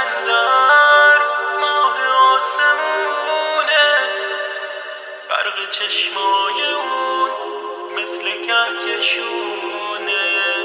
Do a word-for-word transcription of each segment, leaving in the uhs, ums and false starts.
در ماه آسمونه، برق چشمای اون مثل کهکشونه.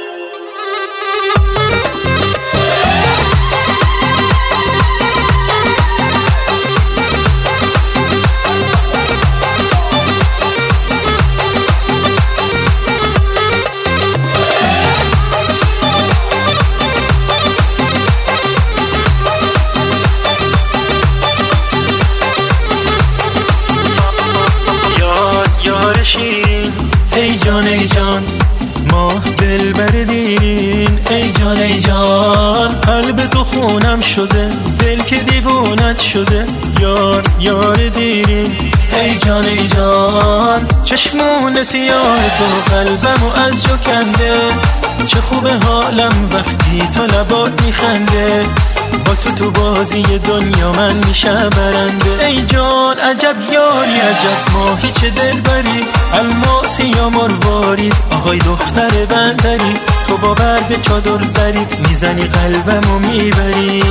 ای جان ای جان ماه دلبر دیرین، ای جان ای جان قلب تو خونم شده، دل که دیوونت شده، یار یار دیرین. ای جان ای جان چشمون سیاه تو قلبمو از جو کنده، چه خوبه حالم وقتی تو لبات میخنده، با تو تو بازی دنیا من میشم برنده. ای جان عجب یاری عجب ماهی چه دلبری، الماسی یا مروارید آهای دختر بندری، تو با برگ چادر زرید میزنی قلبمو میبری.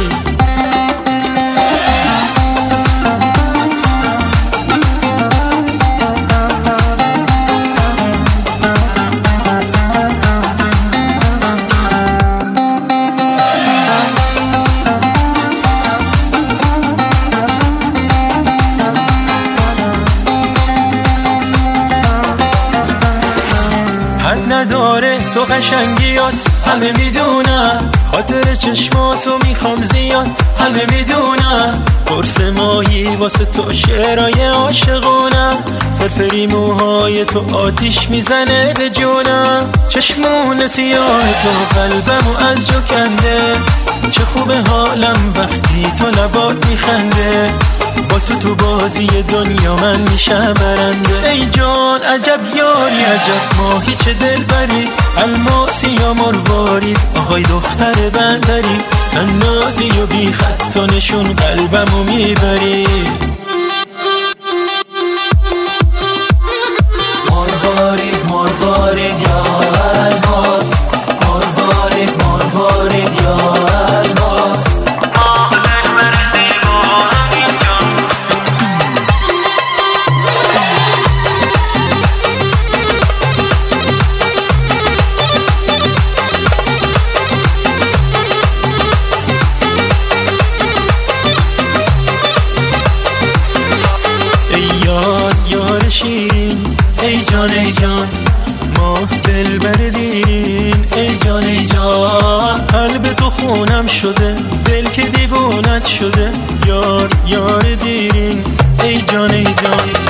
نداره تو قشنگیات همه میدونم، خاطر چشماتو میخوام زیاد همه میدونم، قرص ماهی واسه تو شعرهای عاشقونم، فرفری موهای تو آتیش میزنه به جونم، چشمون سیاه تو قلبمو از جو کنده، چه خوبه حالم وقتی تو لبات میخنده، با تو تو بازی دنیا من میشم برنده. ای جان عجب یاری عجب ماهی چه دلبری، الماسی یا مروارید آهای دختر بندری، من نازی و بی خط و نشون قلبمو میبری. مروارید مروارید یا الماس، مروارید مروارید یا الماس، ای جان ای جان ماه دلبر دیرین، ای جان ای جان قلب تو خونم شده، دل که دیوونت شده، یار یار دیرین. ای جان ای جان